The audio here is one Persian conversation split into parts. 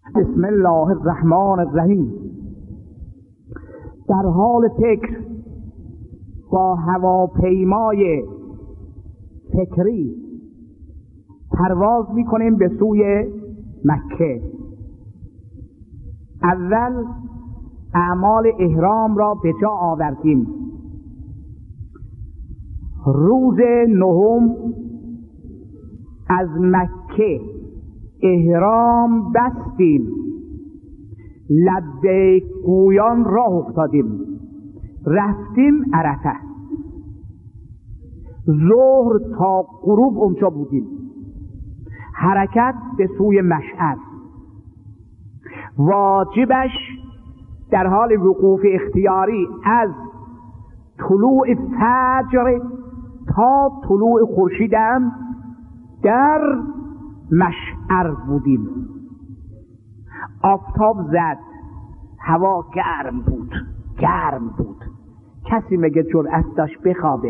بسم الله الرحمن الرحیم. در حال فکر با هواپیمای فکری پرواز میکنیم به سوی مکه. اول اعمال احرام را به جا آوردیم. روز نهم از مکه احرام بستیم، لبیک گویان راه افتادیم، رفتیم عرفه. ظهر تا غروب اونجا بودیم. حرکت به سوی مشعر. واجبش در حال وقوف اختیاری از طلوع فجر تا طلوع خورشید در مشعر بودیم. آفتاب زد، هوا گرم بود. کسی مگه جرأت داشت بخوابه؟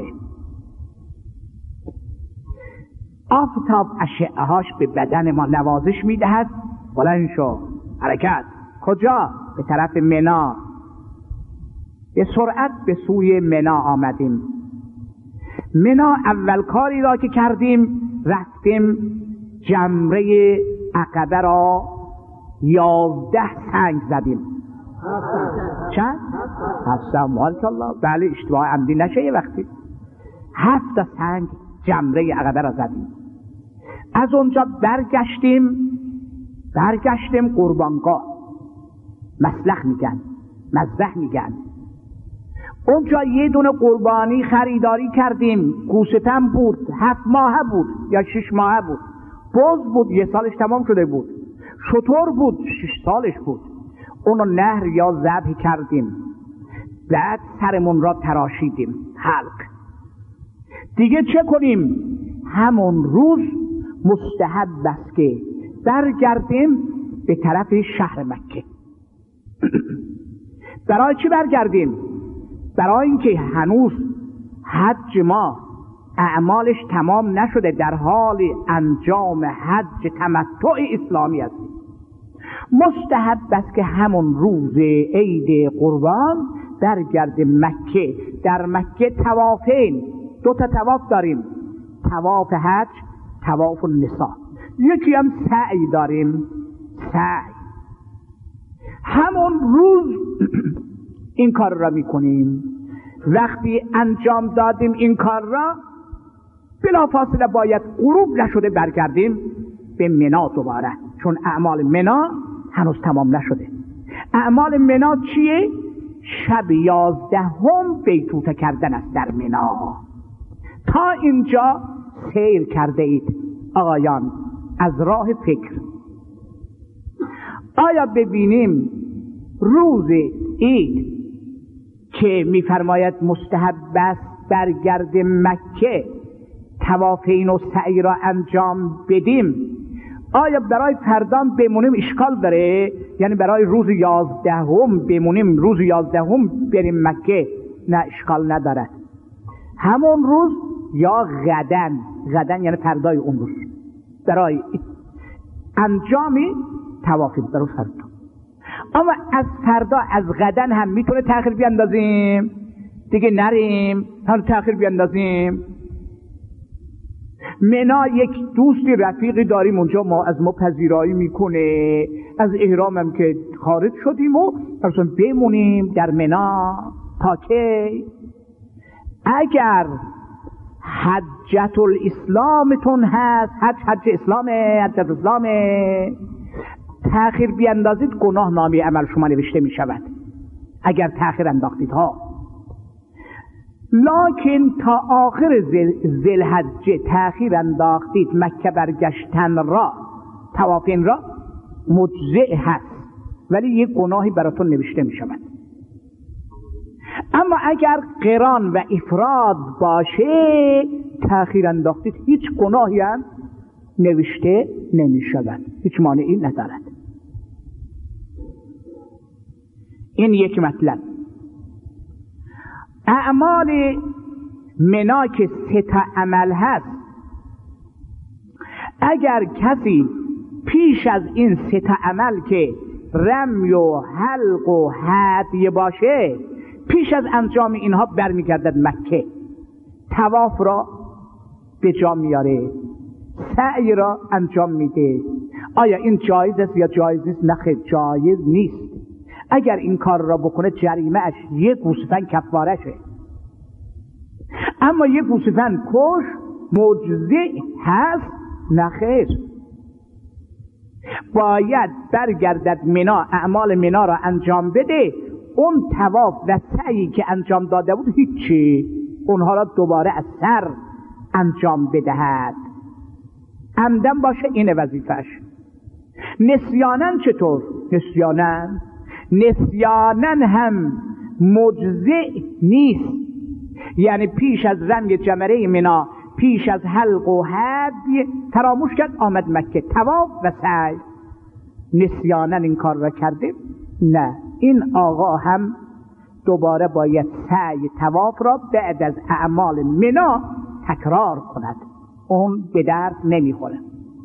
آفتاب اشعهاش به بدن ما نوازش میدهد. بلند شو، حرکت. کجا؟ به طرف منا. به سرعت به سوی منا آمدیم. منا اول کاری را که کردیم رفتیم جمره عقبه را 11 سنگ زدیم. چند؟ 7 ماشاءالله. بله، اشتباه عمدی نشه یه وقتی. 7 سنگ جمره عقبه را زدیم. از اونجا برگشتیم قربانگاه. مسلخ میگن، مذبح میگن. اونجا یه دونه قربانی خریداری کردیم. گوشتم بود، 7 ماهه بود یا 6 ماهه بود. بز بود، 1 سالش تمام شده بود. شتر بود، 6 سالش بود. اونو نهر یا ذبح کردیم. بعد سرمون را تراشیدیم، حلق. دیگه چه کنیم؟ همون روز مستحب است که برگردیم به طرف شهر مکه. برای چی برگردیم؟ برای اینکه هنوز حج ما اعمالش تمام نشده، در حال انجام حج تمتع اسلامی است. مستحب است که همون روز عید قربان برگردیم مکه. در مکه طوافین، 2 طواف داریم، طواف حج، طواف النساء. یکی هم سعی داریم، سعی. همون روز این کار را میکنیم. وقتی انجام دادیم این کار را، بلافاصله باید غروب نشده برگردیم به منا دوباره، چون اعمال منا هنوز تمام نشده. اعمال منا چیه؟ شب 11 بیتوته کردن است در منا. تا اینجا سیر کرده اید آقایان از راه فکر. آیا ببینیم روز عید که میفرماید مستحب است برگرد مکه، طوافین و سعی را انجام بدیم، آیا برای فردان بمونیم اشکال داره؟ یعنی برای روز 11 بمونیم، روز 11 بریم مکه؟ نه، اشکال نداره. همون روز یا غدن یعنی فردای اون روز برای انجامی طوافین برای فردا. اما از فردا، از غدن هم میتونه تأخیر بیاندازیم دیگه، نریم هم تأخیر بیاندازیم. منا یک دوستی رفیقی داریم اونجا، ما از ما پذیرایی میکنه. از احرام هم که خارج شدیم و اصلا بمونیم در منا تا که اگر حجت الاسلامتون هست، حج اسلامه، تأخیر بیاندازید گناه نامی عمل شما نوشته می شود اگر تأخیر انداختید ها. لکن تا آخر ذوالحجه تأخیر انداختید، مکه برگشتن را، طوافین را، مجزئ هست، ولی یک گناهی براتون نوشته می شود. اما اگر قران و افراد باشه، تأخیر انداختید، هیچ گناهی هم نوشته نمی شود، هیچ مانعی ندارد. این یک مطلب. اعمال منا که 3 عمل هست، اگر کسی پیش از این سه تا عمل که رمی و حلق و هدی باشه، پیش از انجام اینها برمیگردد مکه، طواف را به جا میاره، سعی را انجام میده. آیا این جایز است یا جایز نیست؟ نه خیر، جایز نیست. اگر این کار را بکنه جریمه اش یک گوسفند کفارشه، اما یک گوسفند کش مجزئ هست؟ نه خیر، باید برگردد منا، اعمال منا را انجام بده. اون طواف و سعی که انجام داده بود هیچی، اونها را دوباره از سر انجام بدهد. عمدن باشه اینه وظیفش. نسیانن چطور؟ نسیانن هم مجزئ نیست. یعنی پیش از رمی جمره منا، پیش از حلق و هدی فراموش کرد، آمد مکه، طواف و سعی، نسیانن این کار را کرده، نه، این آقا هم دوباره باید سعی طواف را بعد از اعمال منا تکرار کند، اون به درد نمیخوره.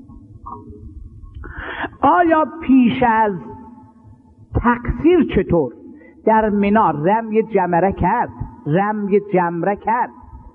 آیا پیش از تقصیر چطور؟ در منا رمی جمره کرد،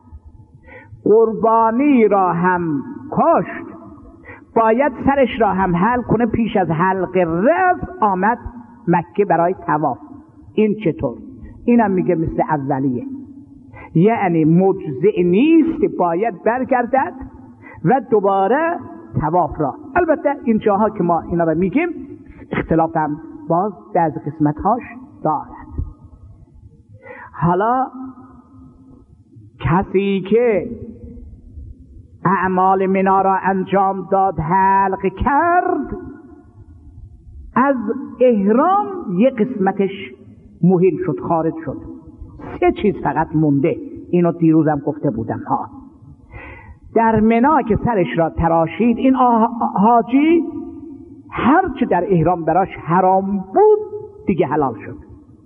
قربانی را هم کشت، باید سرش را هم حلق کنه، پیش از حلق رأس آمد مکه برای طواف. این چطور؟ اینم میگه مثل اولیه، یعنی مجزئ نیست، باید برگردد و دوباره طواف را. البته این جاها که ما اینا را میگیم اختلاف هم باز بعض قسمت هاش دارد. حالا کسی که اعمال منا را انجام داد، حلق کرد، از احرام یک قسمتش مهین شد، خارج شد. 3 چیز فقط مونده، اینو دیروزم گفته بودم ها. در منا که سرش را تراشید، این حاجی هر چه در احرام براش حرام بود دیگه حلال شد.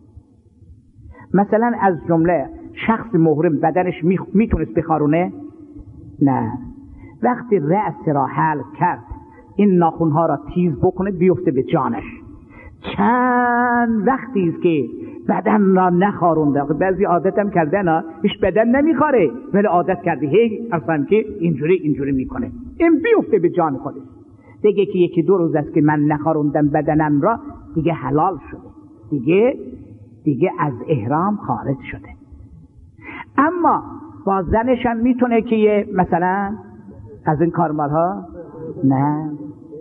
مثلا از جمله شخص محرم بدنش میتونست بخارونه؟ نه. وقتی رأس را حلق کرد، این ناخونها را تیز بکنه بیفته به جانش. چند وقتی است که بدن را نخارونده. بعضی عادتم کردن هیچ بدن نمیخاره، ولی عادت کرده هی اصلا که اینجوری میکنه، این بیفته به جان خودش. دیگه که 1-2 روز است که من نخاروندم بدنم را، دیگه حلال شده، دیگه از احرام خارج شده. اما با زنش هم میتونه که مثلا از این کارمالها، نه،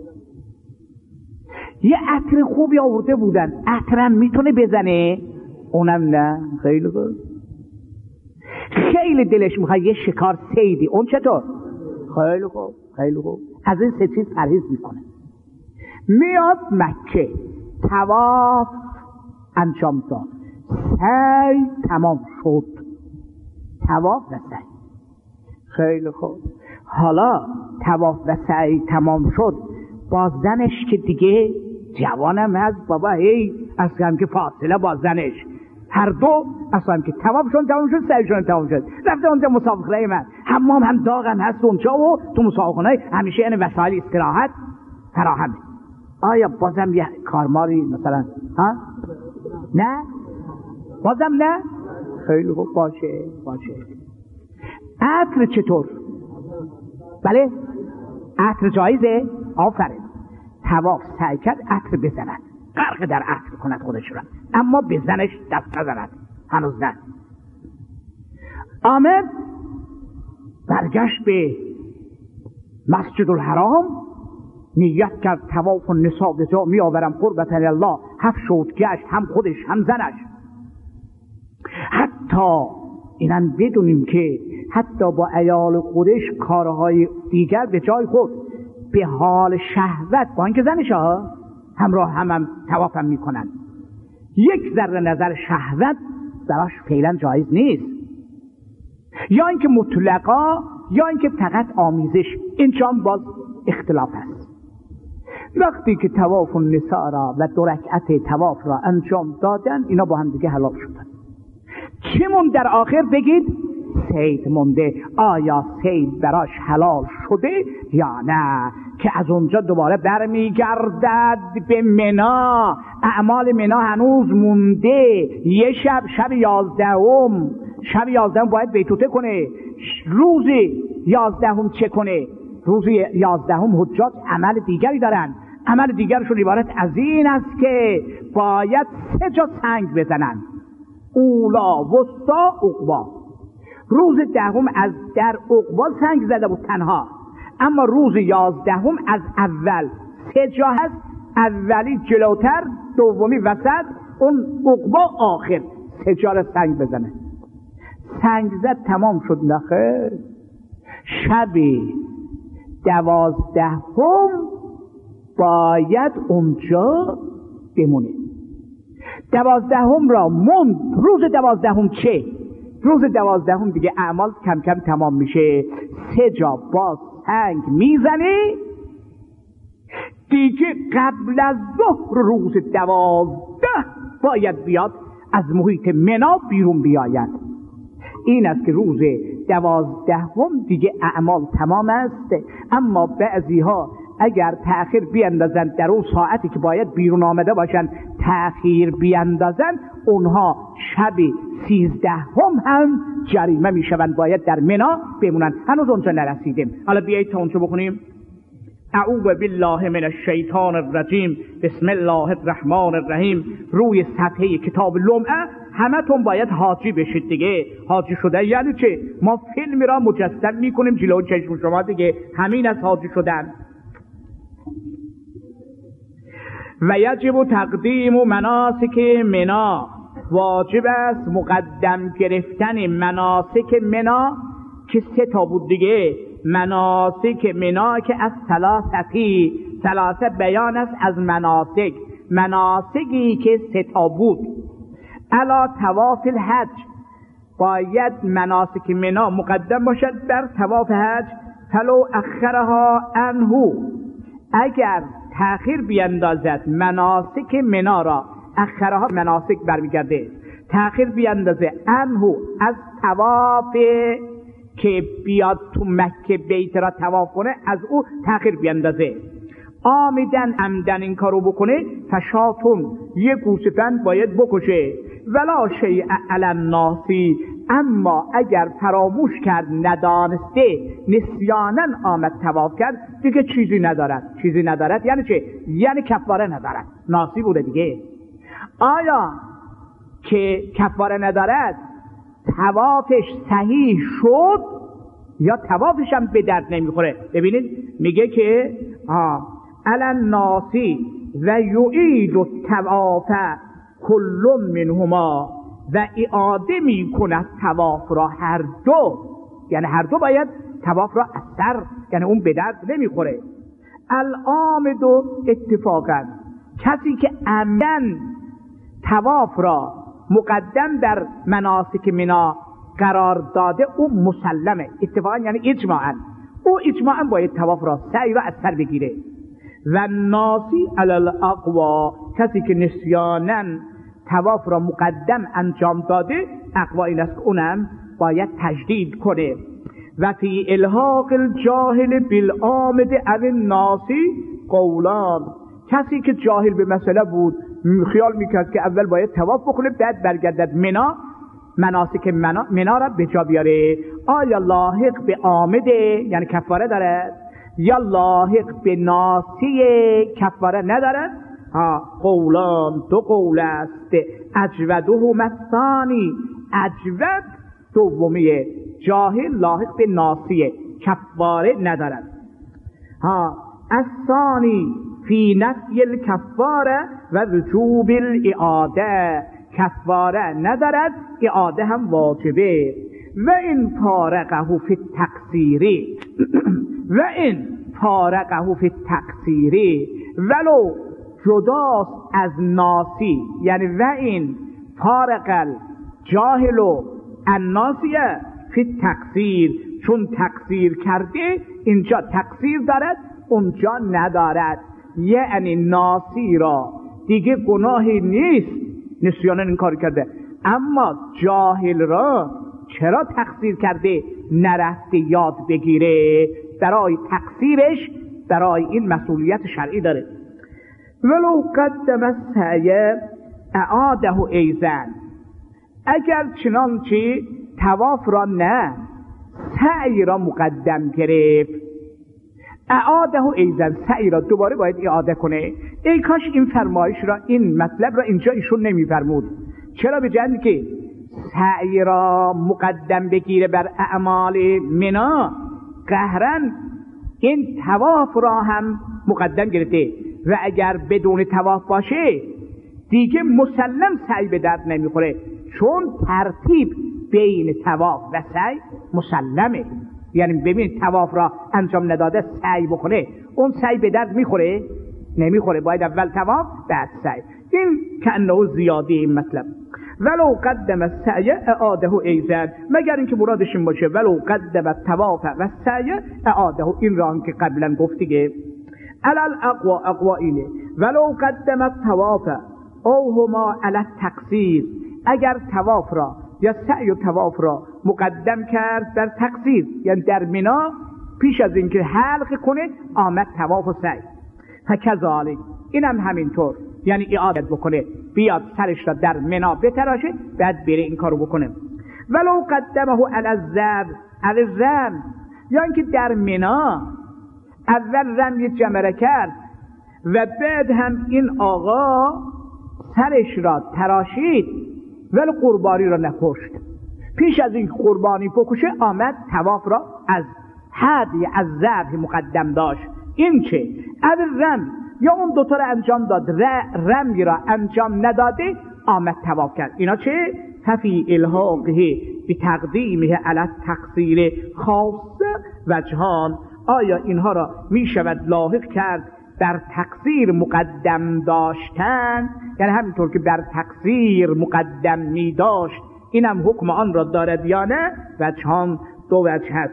یه عطر خوبی آورده بودن، عطرم میتونه بزنه، اونم نه. خیلی خوب، خیلی دلش میخواد یه شکار صیدی، اون چطور؟ خیلی خوب، از این 3 چیز پرهیز میکنه. میاد مکه، طواف انجام داد، سعی تمام شد، طواف و سعی. خیلی خوب، حالا طواف و سعی تمام شد، با زنش که دیگه جوانم هست بابا، هی اصلا که فاصله با زنش، هر دو اصلا که طوافشون تمام شد، سعیشون تمام شد، رفته اونجا مسابقه من، حمام هم داغم هست اونجا و تو مسابقه همیشه این وسایل استراحت فراهمه. آیا بازم یه کارماری مثلا ها؟ نه؟ بازم نه؟ خیلی خوب، باشه. عطر چطور؟ بله، عطر جایزه؟ آفرین. طواف سعی کرد عطر بزند، غرق در عطر کند خودش را، اما به زنش دست نزند، هنوز نه. آمد برگشت به مسجد الحرام، نیت کرد طواف النساء به جا می آورم قربت الله. 7 شد گشت، هم خودش هم زنش. حتی اینن بدونیم که حتی با عیال خودش کارهای دیگر به جای خود، به حال شهوت، با اینکه زنش ها همراه هم طوافم میکنن، یک ذره نظر شهوت براش فعلا جایز نیست، یا اینکه مطلقا، یا اینکه فقط آمیزش. اینجا هم باز اختلاف هست. وقتی که طواف النساء را و 2 رکعت طواف را انجام دادن، اینا با هم دیگه حلال شدن. چه مون در آخر بگید؟ صید مونده. آیا صید براش حلال شده یا نه؟ که از اونجا دوباره برمیگردد به منا. اعمال منا هنوز مونده. یه شب 11 شب 11 باید بیتوته کنه. روز 11 چه کنه؟ روز 11 حجاج عمل دیگری دارن. عمل دیگرشون عبارت از این است که باید 3 جا سنگ بزنن: اولا، وسطا، عقبا. روز 10 از در عقبا سنگ زده بود تنها، اما روز 11 از اول 3 جا هست. اولی جلوتر، دومی وسط، اون عقبا آخر. 3 جا را سنگ بزنه. سنگ زد تمام شد. نخیر، شب 12 باید اونجا بمونه. 12 را موند. روز 12 چه؟ روز 12 دیگه اعمال کم کم تمام میشه. 3 جا باز سنگ میزنه دیگه. قبل از ظهر روز 12 باید بیاد از محیط منا بیرون بیاید. این است که روز 12 دیگه اعمال تمام است. اما بعضی ها اگر تأخیر بیندازن، در اون ساعتی که باید بیرون آمده باشن تأخیر بیندازن، اونها شب 13 هم جریمه میشوند، باید در منا بمونن. هنوز اونجا نرسیدیم. حالا بیایید تا اونجا بخونیم. اعوذ بالله من الشیطان الرجیم، بسم الله الرحمن الرحیم. روی صفحه کتاب لمعه همتون باید حاجی بشید دیگه. حاجی شدن یعنی چه؟ ما فیلمی را مجسم میکنیم جلو چشم شما دیگه. همین از حاجی شدن. و یجب تقدیم مناسک منا، واجب است مقدم گرفتن مناسک منا که 3 تا بود دیگه. مناسک منا که از ثلاثه بیان است از مناسک. مناسکی که 3 تا بود. علا طواف الحج، باید مناسک منا مقدم باشد بر طواف حج. فلو اخرها عنه، اگر تأخیر بیندازد مناسک منا را، اخرها مناسک برمیگرده، تأخیر بیندازه عنه از طواف که بیاد تو مکه بیت را طواف کنه، از او تأخیر بیندازه. عامدن عمدن این کارو بکنه، فشاتون، یه گوسفند باید بکشه. ولا شیء علی الناس، اما اگر فراموش کرد، ندانسته، نسیانا آمد طواف کرد، دیگه چیزی ندارد. یعنی چه؟ یعنی کفاره ندارد. ناسی بوده دیگه. آیا که کفاره ندارد طوافش صحیح شد یا طوافش هم به درد نمیخوره؟ ببینید میگه که علی الناس و یعید الطواف کل منهما، و اعاده می کند طواف را هر دو. یعنی هر دو باید طواف را از سر، یعنی اون به درد نمیخوره. العامد اتفاقا، کسی که عمدن طواف را مقدم در مناسک منا قرار داده، او مسلمه. اتفاقا یعنی اجماعا باید طواف را، سعی را از سر بگیره. و ناسی علی الاقوا، کسی که نسیانا طواف را مقدم انجام داده، اقوا این است که اونم باید تجدید کنه. و فی الحاق الجاهل بالعامد او الناسی قولان، کسی که جاهل به مسئله بود، خیال میکرد که اول باید طواف بکنه بعد برگردد منا، مناسک منا را به جا بیاره. آیا لاحق به عامده یعنی کفاره داره، یا لاحق به ناسی کفاره ندارد؟ قولان، 2 قول است. اجودهم الثانی، اجود دومیه. جاهل لاحق به ناسیه، کفاره ندارد. الثانی فی نفی الکفاره و وجوب الاعاده، کفاره ندارد، اعاده هم واجبه. و این فارقه فی التقصیری و این فارقه فی التقصیری، ولو جداست از ناسی، یعنی و این فارق الجاهل و الناسیه فی التقصیر، چون تقصیر کرده اینجا تقصیر دارد اونجا ندارد. یعنی ناسی را دیگه گناهی نیست، نسیانن این کار کرده، اما جاهل را چرا تقصیر کرده نرفته یاد بگیره، برای تقصیرش برای این مسئولیت شرعی داره. ولو قدم السعی اعاده ایزن، اگر چنانچه طواف را نه سعی را مقدم گرفت، اعاده ایزن، سعی را دوباره باید اعاده کنه. ای کاش این فرمایش را، این مطلب را اینجا ایشون نمیفرمود. چرا؟ به جهتی که سعی را مقدم بگیره بر اعمال منا، قهرن این طواف را هم مقدم گرفته و اگر بدون طواف باشه دیگه مسلم سعی به درد نمیخوره، چون ترتیب بین طواف و سعی مسلمه. یعنی ببین طواف را انجام نداده سعی بکنه، اون سعی به درد میخوره؟ نمیخوره، باید اول طواف بعد سعی. این کأنه زیادی این مطلب. ولو قدم السعی اعاده ایزن، مگر اینکه مرادش این باشه ولو قدم الطواف و السعی اعاده، این را که قبلا گفتیه. علل اقوا اینه ولو قدم الطواف او هما علی التقصیر، اگر طواف را یا سعی و طواف را مقدم کرد در تقصیر، یعنی در منا پیش از اینکه حلق کنه آمد طواف و سعی، فکذالک، اینم همینطور، یعنی اعاده بکنه، بیاد سرش را در منا بتراشه بعد بره این کارو بکنه. ولو قدمه علی الزم، یا اینکه در منا اول رمی جمره کرد و بعد هم این آقا سرش را تراشید ولی قربانی را نکشت، پیش از این قربانی بکشه آمد طواف را از هدی از ذبح مقدم داشت. این چه؟ اول رم یا اون دوتا را انجام داد، رمی را انجام نداده آمد طواف کرد. اینا چه؟ ففی الحاقه بتقدیمه علی التقصیر خاصه وجهان، آیا اینها را می شود لاحق کرد در تقصیر مقدم داشتن، یعنی همینطور که بر تقصیر مقدم می داشت اینم حکم آن را دارد یا نه؟ وجهان، دو وجه هست.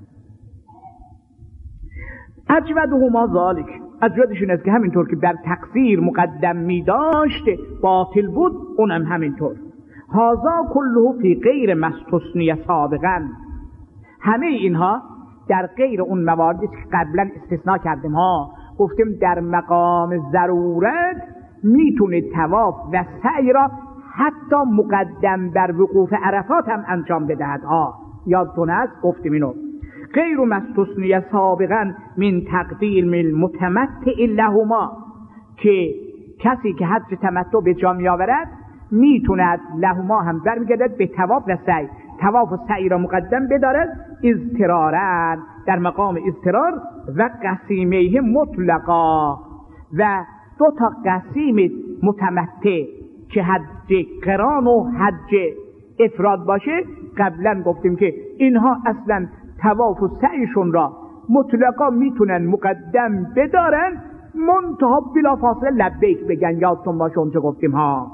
اجودهما ذالک، اجودشون است که همینطور که بر تقصیر مقدم می داشت باطل بود، اونم همینطور. هذا کله فی غیر ما استثنی سابقا، همه اینها در غیر اون مواردی که قبلا استثناء کردیم ها، گفتیم در مقام ضرورت میتونه طواف و سعی را حتی مقدم بر وقوف عرفات هم انجام بدهد ها، یادتون هست گفتیم اینو. غیر ما استثنی سابقا من تقدیم المتمتع لهما، که کسی که حج تمتع به جا میآورد میتوند لهما هم برمیگردد به طواف و سعی، طواف و سعی را مقدم بدارد اضطرارا، در مقام اضطرار، و قسیمه مطلقا، و دو تا قسیم متمتع که حج قران و حج افراد باشه، قبلا گفتیم که اینها اصلا طواف و سعیشون را مطلقا میتونن مقدم بدارن، منتها بلا فاصله لبیک بگن، یادتون باشه اونجا گفتیم ها.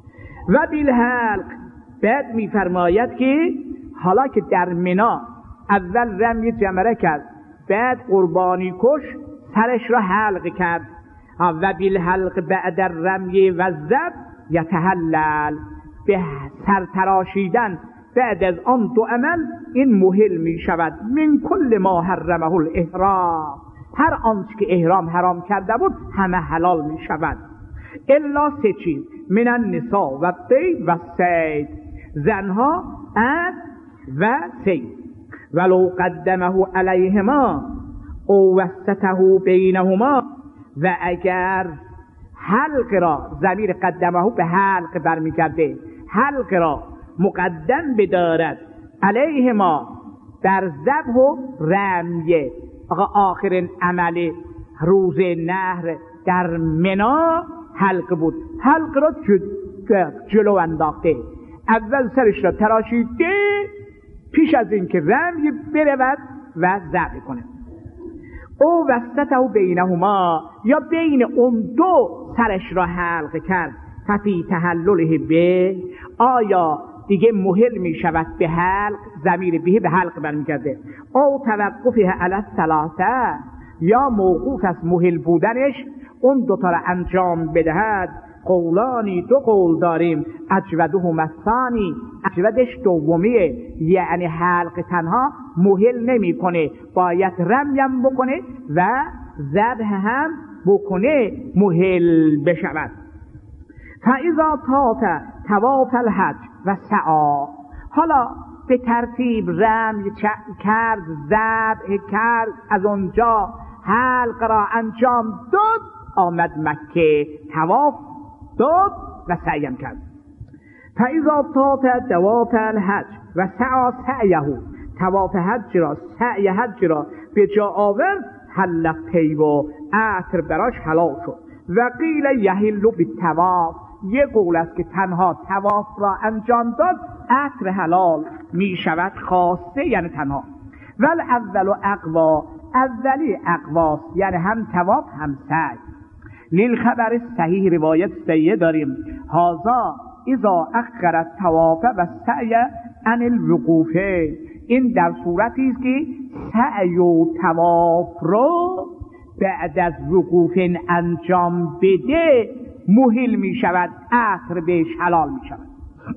و بالحلق، بعد میفرماید که حالا که در منا اول رمی جمره کرد بعد قربانی کش سرش را حلق کرد، و بالحلق بعد الرمی و الذبح یتحلل، به سر تراشیدن بعد از آن دو عمل این محل می شود من کل ما حرمه الاحرام، هر آنچه که احرام حرام کرده بود همه حلال می شود، الا سه چیز، من النساء و الطیب و الصید، زنها، اسب و صید. ولو قدمه علیهما او وسطه بینهما، و اگر حلق را، ضمیر قدمه به حلق برمیگرده، حلق را مقدم بدارد علیهما در ذبح و رمیه، آخرین عمل روز نحر در منا حلق بود، حلق را جلو انداخته، اول سرش را تراشیده پیش از اینکه رمی برود و ذبح کنه. او وسطه بینهما، یا بین اون دو سرش را حلق کرد، ففی تحلله به، آیا دیگه محل می شود به حلق، ضمیر به حلق برمیگرده، او توقفه علی الثلاثه، یا موقوف از محل بودنش اون دوتا را انجام بدهد. قولانی، دو قول داریم، اجودهما الثانی، اجودش دومیه، یعنی حلق تنها محل نمی کنه، باید رمیم بکنه و ذبح هم بکنه محل بشود. فاذا طاف طواف الحج و سعی، حالا به ترتیب رمی کرد، ذبح کرد، از اونجا حلق را انجام داد، آمد مکه، طواف داد و سعی کرد. فاذا طاف طواف الحج و سعی سعیه، طواف حج را، سعی حج را به جا آورد، حل طیب و عطر براش حلال شد. و قیل یحل بالطواف، یه قول است که تنها طواف را انجام داد عطر حلال می شود، خاصه یعنی تنها. ول اول اقوا، اولی اقواست، یعنی هم طواف هم سعی. لیل خبر صحیح روایت صحیح داریم، هازا اذا اخر الطواف و سعی عن الوقوف، این در صورتی است که سعی و طواف رو بعد از وقوف انجام بده محل می شود، عطر بهش حلال می شود.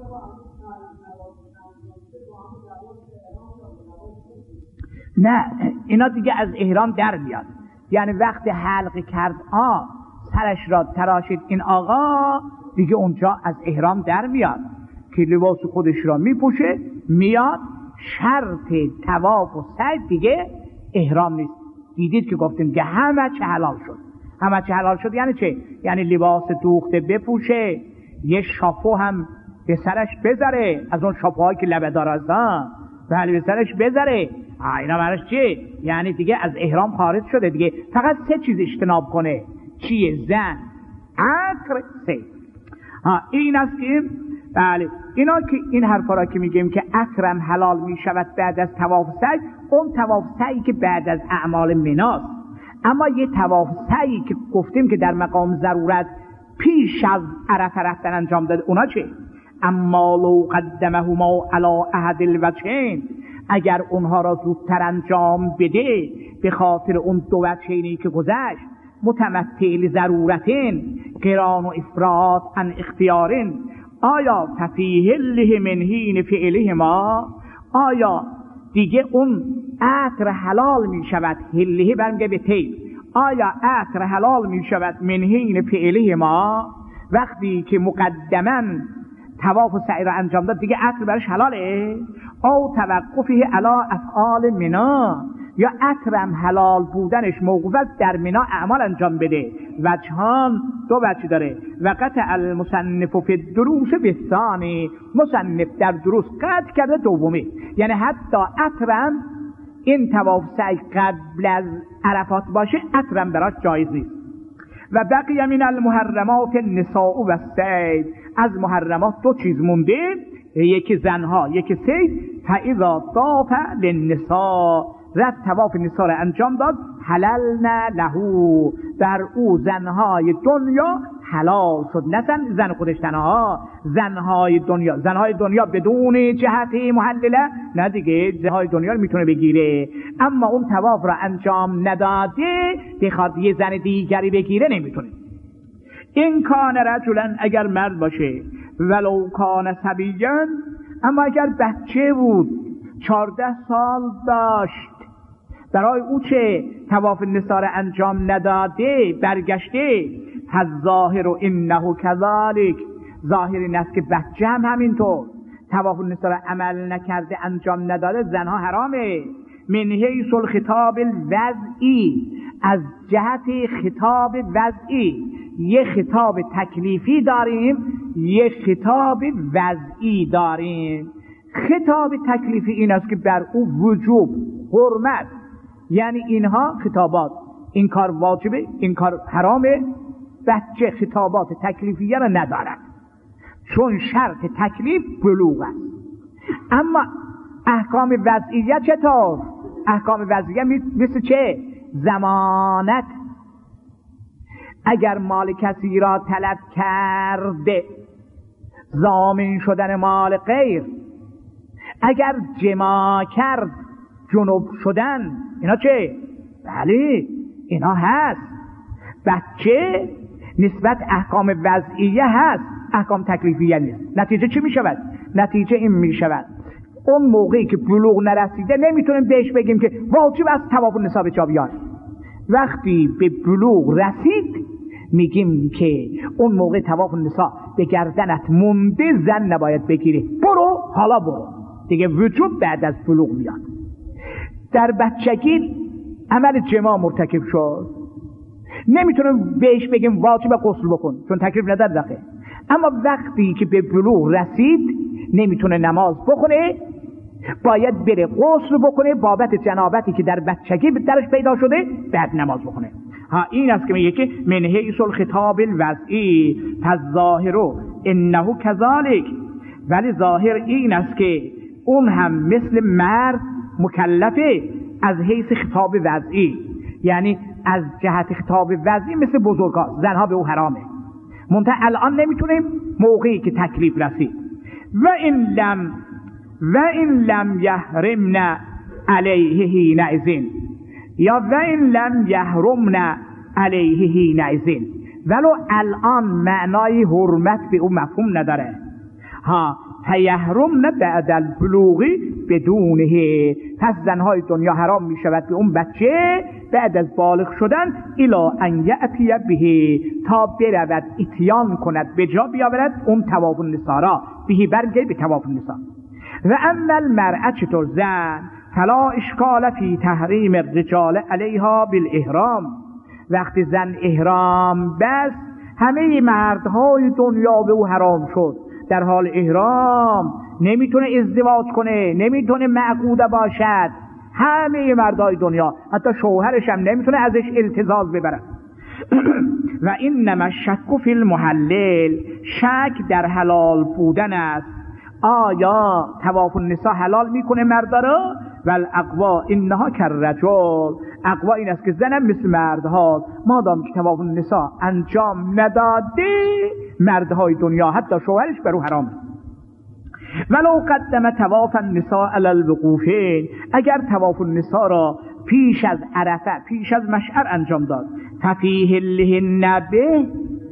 نه اینا دیگه از احرام در میاد، یعنی وقتی حلق کرد سرش را تراشید این آقا، دیگه اونجا از احرام در میاد که لباس خودش را میپوشه میاد. شرط طواف و سعی دیگه احرام نیست. دیدید که گفتیم که همه چه حلال شد. همه چه حلال شد یعنی چه؟ یعنی لباس دوخته بپوشه، یه شاپو هم به سرش بذاره، از اون شاپوهایی که لبه دار هستن بله به سرش بذاره. اینا معنیش چیه؟ یعنی دیگه از احرام خارج شده دیگه. فقط 3 چیز اجتناب کنه. چیه؟ زن، عطر، سید. این است که بله اینا که این حرفا را که میگیم که عطرم حلال میشود بعد از طواف سعی، اون طواف سعی که بعد از اعمال مناست. اما یه طواف سعی که گفتیم که در مقام ضرورت پیش از عرفه رفتن انجام داده، اونا چه؟ اما لو قدمهما علی احد الوجهین، اگر اونها را زودتر انجام بده به خاطر اون 2 وجهینی که گذشت، متمثل لضرورتین قران و افراط عن اختیارین، آیا ففیه له من حین فعلهما، آیا دیگه اون عطر حلال می شود، هله برمیگه به طیب، آیا عطر حلال می شود من حین فعلهما، وقتی که مقدما طواف و سعی را انجام داد دیگه عطر برش حلاله، او توقفه علی افعال منا، یا عطرم حلال بودنش موقوف است در منا اعمال انجام بده. وجهان 2 وجه داره. و قطع المصنف فی الدروس بالثانی، مصنف در دروس قطع کرده دومی، یعنی حتی عطرم این طواف سعی قبل از عرفات باشه عطرم براش جایز نیست. و بقیه من المحرمات النساء و الصید، از محرمات 2 چیز مونده، یکی زنها یکی صید. فاذا طاف للنساء، رفت طواف نساء را انجام داد، حللنا له، در او زنهای دنیا حلال شد. نه زن خودش تنها، زنهای دنیا بدون جهتی محلله، نه دیگه زنهای دنیا رو میتونه بگیره، اما اون طواف را انجام نداده بخواد یه زن دیگری بگیره نمیتونه. این کان رجلا، اگر مرد باشه، ولو کان صبیان، اما اگر بچه بود 14 سال داشت، برای او چه؟ طواف نساء را انجام نداده برگشته، فالظاهر انه کذالک، ظاهر این است که بچه هم همینطور طواف نساء را عمل نکرده انجام نداده، زنها حرامه. من حیث الخطاب الوضعی، از جهت خطاب وضعی، یه خطاب تکلیفی داریم یه خطاب وضعی داریم. خطاب تکلیفی این است که بر او وجوب، حرمت، یعنی اینها خطابات، این کار واجبه این کار حرامه. بچه خطابات تکلیفیه را ندارد چون شرط تکلیف بلوغ است. اما احکام وضعیه چطور؟ احکام وضعیه مثل چه؟ ضمانت، اگر مال کسی را طلب کرده، ضامن شدن مال غیر، اگر جماع کرد، جنوب شدن، اینا چه؟ بله اینا هست. بچه نسبت احکام وضعیه هست، احکام تکلیفیه نیست. نتیجه چی می شود؟ نتیجه این می شود اون موقعی که بلوغ نرسیده نمیتونیم بهش بگیم که واجب است طواف النساء به جا بیار. وقتی به بلوغ رسید میگیم که اون موقع طواف النساء به گردنت مونده زن نباید بگیری، برو حالا برو دیگه، وجوب بعد از بلوغ میاد. در بچگی عمل جماع مرتکب شد، نمیتونم بهش بگیم واجب غسل بکن چون تکلیف نداره دقیقه، اما وقتی که به بلوغ رسید نمیتونه نماز بخونه، باید بره غسل بکنه بابت جنابتی که در بچگی درش پیدا شده، بعد نماز بخونه. این است که میگه که من حیث الخطاب الوضعی پس ظاهرو انه کذالک، ولی ظاهر این است که اون هم مثل مرد مکلفه از حیث خطاب وضعی، یعنی از جهت خطاب وضعی مثل بزرگا، زنها به او حرامه، منتها الان نمیتونیم موقعی که تکلیف رسید. و این لم یحرمن علیه حینئذ، یا و این لم یحرمن علیه حینئذ، ولو الان معنای حرمت به او مفهوم نداره. فیحرمن بعد البلوغ بدونه، پس زنهای دنیا حرام می شود به اون بچه بعد از بالغ شدن، الا ان یأتی به، تا برود اتیان کند، به جا بیاورد اون طواف النساء را، به برگه به طواف النساء. و اما المرأة، چطور زن، فلا اشکال فی تحریم الرجال علیها بالاحرام، وقتی زن احرام بس همه مردهای دنیا به او حرام شد، در حال احرام نمیتونه ازدواج کنه، نمیتونه معقوده باشد، همه مردهای دنیا حتی شوهرش هم نمیتونه ازش التزاز ببرد. و انما الشک فی المحلل، شک در حلال بودن است، آیا طواف النساء حلال میکنه مردا را؟ والاقوا انها کالرجل، اقوا این است که زنم مثل مردها، مادام که طواف النساء انجام نداده مردهای دنیا حتی شوهرش بر او حرامه. ولو قدم طواف النساء علی الوقوفین، اگر طواف النساء را پیش از عرفه، پیش از مشعر انجام داد، ففیه لهن به،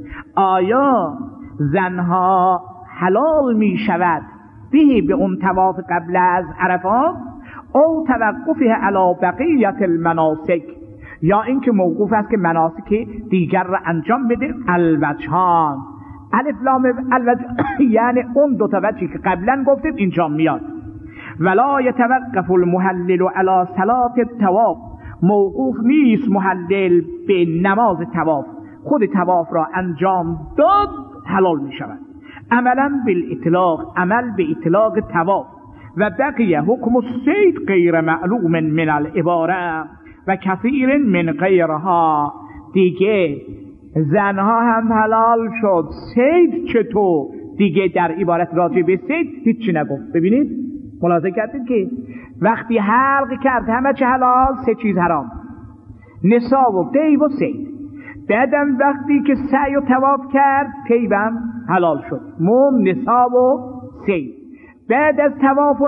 آیا زنها حلال می شود به اون طواف قبل از عرفات، او توقفه علی بقیت المناسک، یا اینکه موقوف است که مناسک دیگر را انجام بده. الوجهان، الف لام الوجه یعنی اون دو تا وجهی که قبلا گفتیم اینجا میاد. ولا یتوقف المحلل علی صلاة الطواف، موقوف نیست محلل به نماز طواف، خود طواف را انجام داد حلال می شود. عملا بالاطلاق، عمل به اطلاق طواف. و بقیه حکم الصید غیر معلوم من العباره و کثیر من غیرها، دیگه زنها هم حلال شد، صید چطور؟ دیگه در عبارت راجع به صید هیچی نگفت. ببینید ملاحظه کردید که وقتی حلق کرد همه چه حلال، سه چیز حرام، نساء و دیو و صید. بعدم وقتی که سعی و طواف کرد طیبم حلال شد، نساء و صید. بعد از طواف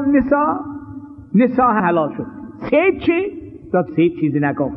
نساء حلال شد، صید چی؟ داد صید چیزی نگفت.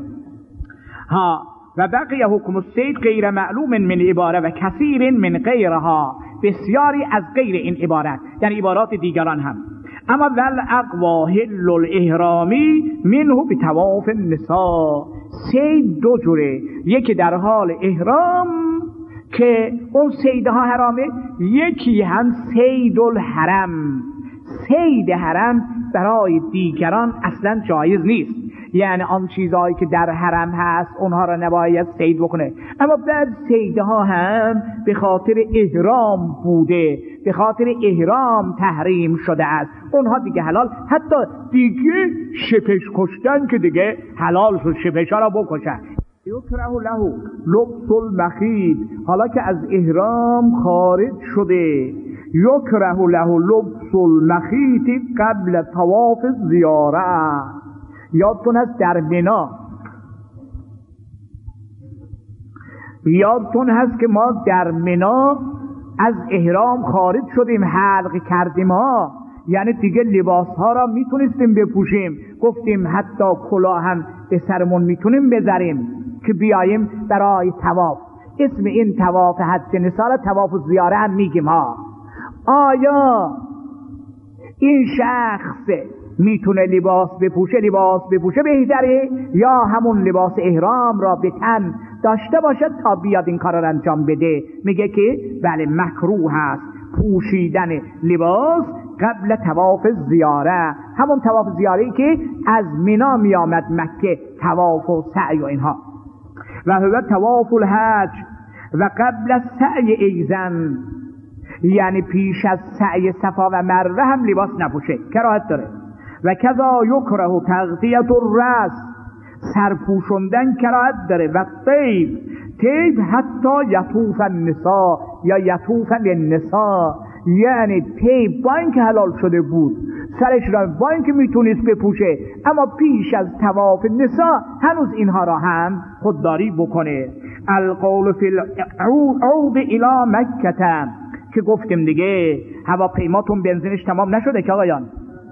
و بقیه حکم الصید غیر معلوم من عباره و کثیر من غیرها، بسیاری از غیر این عبارت در عبارات دیگران هم. اما والاقوا حل الاحرامی منه به طواف النساء، صید دو جوره، یکی در حال احرام که اون صیدها حرامه، یکی هم صید الحرم، صید حرم برای دیگران اصلا جایز نیست، یعنی آن چیزهایی که در حرم هست اونها را نباید صید بکنه. اما بعد صیدها هم به خاطر احرام بوده، به خاطر احرام تحریم شده است، اونها دیگه حلال. حتی دیگه شپش کشتن که دیگه حلال شد، شپشا را بکشن. یکره له لبس المخیط، حالا که از احرام خارج شده، یکره له لبس المخیط قبل طواف زیاره. یادتون هست در منا، یادتون هست که ما در منا از احرام خارج شدیم، حلق کردیم ها، یعنی دیگه لباس ها را میتونستیم بپوشیم، گفتیم حتی کلاه هم به سرمون میتونیم بذاریم که بیاییم برای طواف. اسم این طواف حج نساء را طواف زیاره هم میگیم ها. آیا این شخص میتونه لباس بپوشه بهتره، یا همون لباس احرام را به تن داشته باشد تا بیاد این کار را انجام بده. میگه که بله مکروه هست پوشیدن لباس قبل طواف زیاره، همون طواف زیاره‌ای که از مینا می آمد مکه، طواف و سعی و اینها. و هو طواف الحج و قبل السعی ایزن، یعنی پیش از سعی صفا و مروه هم لباس نپوشه، کراهت داره. و کذا یکره تغطیه الراس، سرپوشوندن کراهت داره. و طیب حتی یطوف النساء یا یطوف للنساء، یعنی طیب با اینکه حلال شده بود سرش را با اینکه میتونست بپوشه، اما پیش از طواف نساء هنوز اینها را هم خودداری بکنه. القول فی العود الی مکه، که گفتیم دیگه هواپیماتون بنزینش تمام نشده که آقایان؟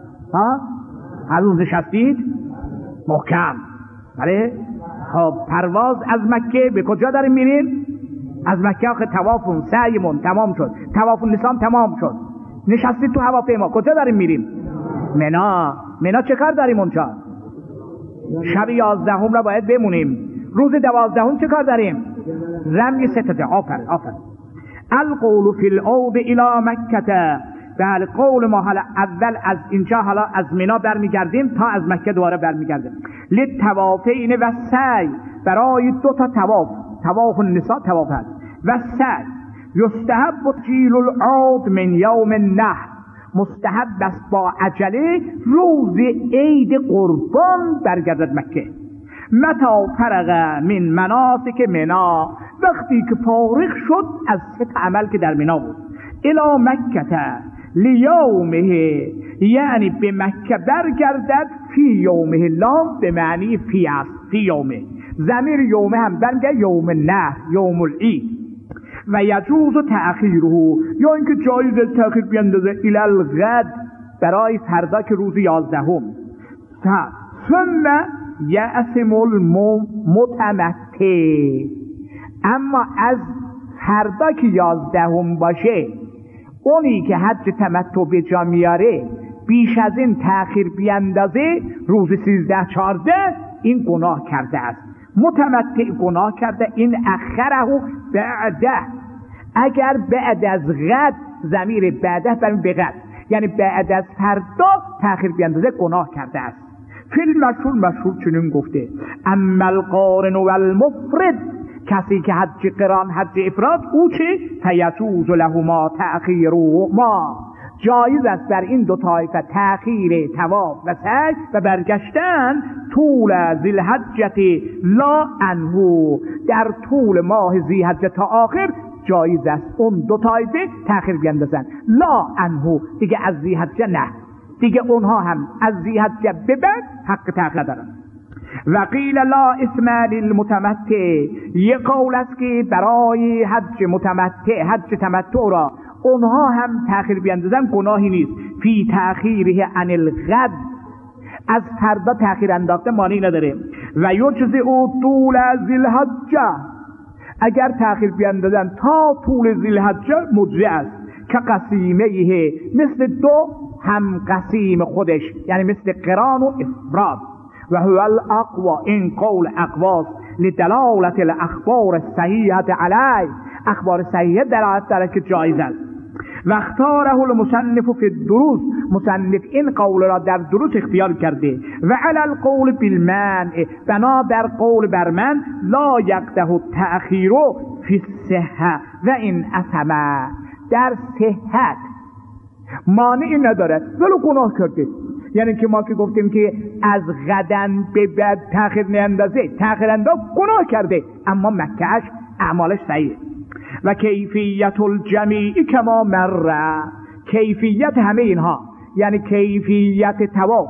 هنوز نشستید؟ محکم. بله؟ خب پرواز از مکه به کجا داریم میریم؟ از مکه آخه طوافون سعیمون تمام شد، طواف النساء تمام شد، نشستید تو هواپیما، کجا داریم میریم؟ منا چه کار داریم اونجا؟ شب 11 را باید بمونیم، روز 12 چه کار داریم؟ رمی ستته. آفرین. القول فی العود الی مکه، بله قول ما حالا اول از اینجا حالا از منا برمیگردیم تا از مکه دوباره برمیگردیم. للطوافین و سعی، برای دو تا طواف النساء طواف هست و سعی. یستحب تجیل العود من یوم النحر، مستحب است با عجله روز عید قربان برگردد مکه. متا فرغ من مناسک منا، وقتی که فارغ شد از ست عمل که در منا بود. الی مکه لیومه، یعنی به مکه برگردد. فی یومه، لام به معنی فی است، فی یومه، ضمیر یومه هم برگرد یوم النحر، یوم العید. و یجوز تأخیره، یا اینکه جایز تأخیر بیندازه الی الغد، برای فردا که روز 11. ثم یأثم المتمتع، اما از فردا که 11 باشه، اونی که حج تمتع به جا میاره بیش از این تأخیر بیندازه روز 13-14، این گناه کرده است. متمتع گناه کرده. این اخره بعده، اگر بعد از غد، ضمیر بعده بریم به غد، یعنی بعد از فردا تأخیر بیندازه گناه کرده است. فیلم مشهور چنین گفته: اما القارن و المفرد، کسی که حج قران حج افراد او چه؟ فیجوز لهما تأخیر ما، جایز است بر این دو طایفه تأخیر طواف و سعی و برگشتن طول ذی‌الحجه لا عنه، در طول ماه ذی‌الحجه تا آخر جایز است اون دو طایفه تأخیر بیندازن. لا عنه، دیگه از ذی‌الحجه نه، دیگه اونها هم از ذی‌الحجه به بعد حق تأخیر دارن. و قیل لا اسم للمتمتع، یه قول است که برای حج متمتع، حج تمتع را اونها هم تأخیر بیندازن گناهی نیست. فی تأخیره عن الغد، از فردا تأخیر انداخته مانعی نداره. و یجزئ طول ذی‌الحجه، اگر تأخیر بیندازن تا طول ذی‌الحجه مجزی است. که قسیمه، مثل دو هم قسیم خودش، یعنی مثل قران و افراد. و هو الاقوى، این قول اقواست. لدلالت الاخبار الصحیحه علی، اخبار صحیحه دلالت دارد که جایز است. و اختاره المصنف فی الدروس، مصنف این قول را در دروس اختیار کرده. و علی القول بالمنع، بنا در قول بر من، لا یقده التأخیر فی الصحه و این اثمه، در صحت مانعی نداره ولو گناه کرده. یعنی که ما که گفتیم که از غدن به بعد تأخیر نیندازه، تأخیر انداز گناه کرده، اما مکهش اعمالش صحیح. و کیفیت الجمیع کما مره، کیفیت همه اینها، یعنی کیفیت طواف،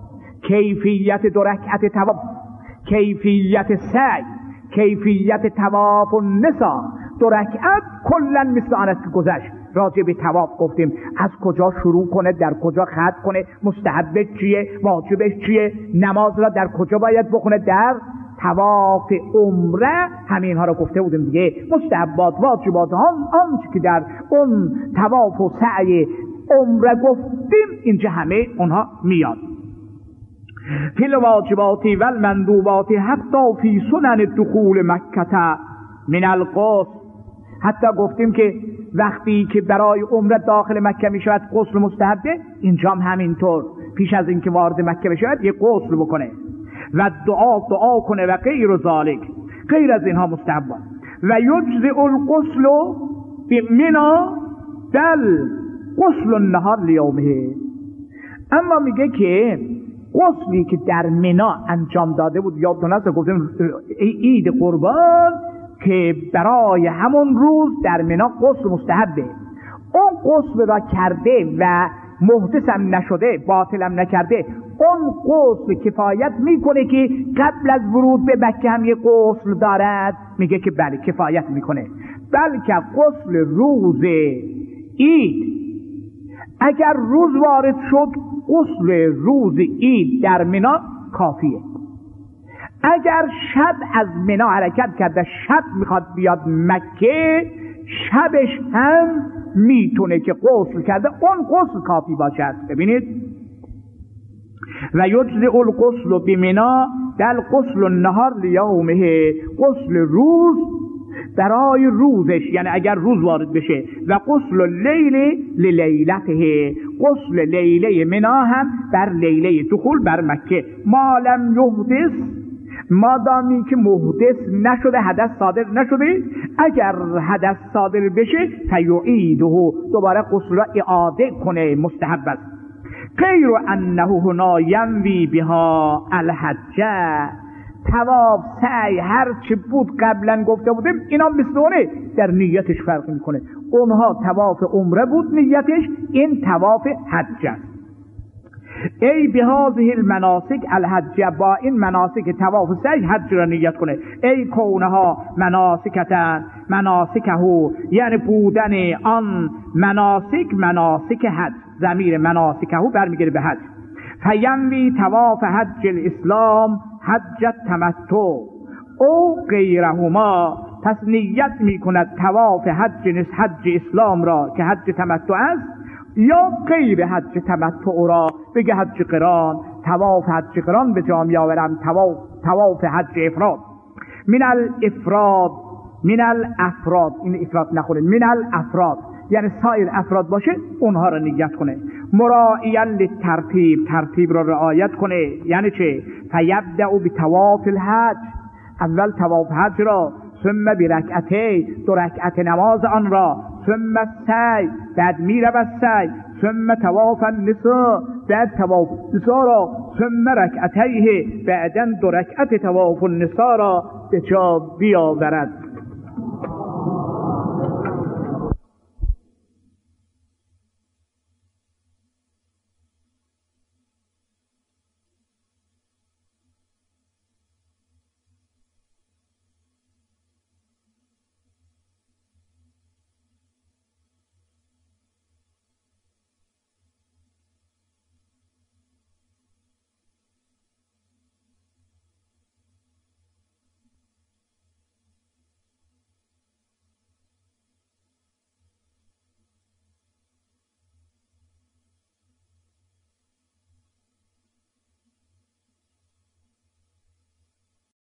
کیفیت 2 رکعت طواف، کیفیت سعی، کیفیت طواف النساء 2 رکعت، کلا مثل آن است که گذشت. راجع به طواف گفتیم از کجا شروع کنه، در کجا ختم کنه، مستحبش چیه، واجبش چیه، نماز را در کجا باید بخونه. در طواف عمره همین ها رو گفته بودیم دیگه، مستحبات، واجبات، آنچه که در اون طواف و سعی عمره گفتیم اینجا همه اونها میاد. فی الواجبات و المندوبات حتی فی سنن دخول مکه من الغسل. حتی گفتیم که وقتی که برای عمره داخل مکه می شود غسل مستحبه، اینجا هم همینطور پیش از اینکه وارد مکه بشود یک غسل بکنه و دعا کنه و غیر ذالک، غیر از اینها مستحب. و یجزئ الغسل بمنا دل غسل النهار لیومه. اما میگه که غسلی که در منا انجام داده بود، یادتون هست گفتیم عید قربان که برای همون روز در منا غسل مستحبه، اون غسل را کرده و محدثم نشده، باطلم نکرده، اون غسل کفایت میکنه که قبل از ورود به مکه هم یه غسل دارد؟ میگه که بله کفایت میکنه. بلکه غسل روز عید اگر روز وارد شد، غسل روز عید در منا کافیه. اگر شب از منا حرکت کرده، شب میخواد بیاد مکه، شبش هم میتونه که غسل کرده، اون غسل کافی باشد. ببینید، و یجزئ الغسل بمنا دل غسل النهار لیومه، غسل روز برای روزش، یعنی اگر روز وارد بشه، و غسل اللیل للیلته، غسل لیله منا هم بر لیله دخول بر مکه، ما لم یحدث، مادامی که محدث نشده، حدث صادر نشده. اگر حدث صادر بشه فیعیده، دوباره غسل را اعاده کنه، مستحب است. غیر انه هنا ینوی بها الحجه، طواف سعی هر چی بود قبلا گفته بودیم اینا مثل اونه، در نیتش فرق میکنه. اونها طواف عمره بود نیتش، این طواف حج است. ای بهذه المناسک الحج، با این مناسک طواف سعی حج را نیت کنه. ای کونها مناسکتن مناسکه، یعنی بودن آن مناسک حج، ضمیر مناسکه برمیگره به حج. فینوی طواف حج الاسلام حج تمتع او غیرهما، پس نیت میکند طواف حج اسلام را که حج تمتع است، یا غیر حج تمتع را بگه حج قران، طواف حج قران به جا میآورم، طواف حج افراد. من الافراد، این افراد نخورید، من الافراد یعنی سایر افراد باشه، اونها را نیت کنه. مراعیا للترتیب، ترتیب را رعایت کنه. یعنی چه؟ فیبدأ بطواف الحج، اول طواف حج را، ثم برکعتی، 2 رکعت نماز آن را، ثم السعی، بعد میرود سعی، ثم طواف النساء، بعد طواف نساء را، ثم رکعتیه، بعدن 2 رکعت طواف النساء را به جا بیاورد.